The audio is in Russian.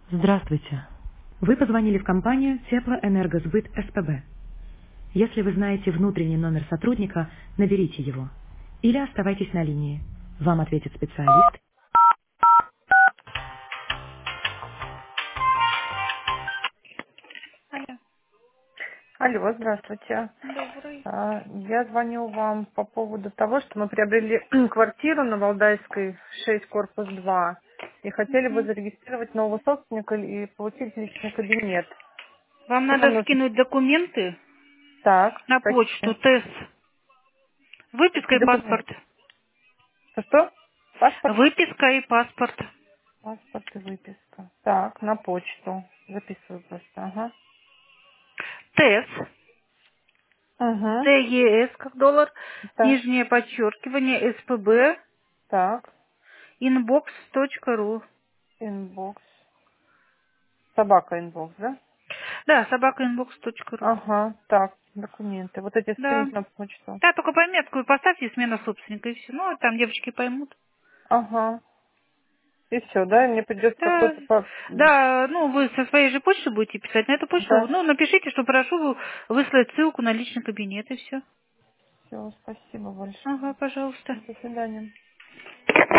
Здравствуйте. Вы позвонили в компанию Теплоэнергосбыт СПБ. Если вы знаете внутренний номер сотрудника, наберите его. Или оставайтесь на линии. Вам ответит специалист. Алло, Алло, здравствуйте. добрый. Я звоню вам по поводу того, что мы приобрели квартиру на Валдайской, 6, корпус 2, и хотели бы Мгм. зарегистрировать нового собственника и получить личный кабинет. Вам Что нам надо нужно? скинуть документы Так, на почту, какие? ТЭС, выписка Какие и документы? паспорт. Что? Паспорт? Выписка и паспорт. Паспорт и выписка. Так, на почту. Записываю просто, ага. ТЭС, Угу. ТЕС, как доллар, Так, нижнее подчеркивание, СПБ, так, inbox.ru. инбокс. Собака инбокс, да? Да, собака inbox.ru. Ага, так, документы. Вот эти Да. скинуть на почту. Да, только пометку поставьте, смена собственника, и все. Ну, там девочки поймут. Ага. И все, да? И мне придется Да, какой-то да, ну, вы со своей же почты будете писать на эту почту. Да. Ну, напишите, что прошу выслать ссылку на личный кабинет, и все. Все, спасибо большое. Ага, пожалуйста. До свидания.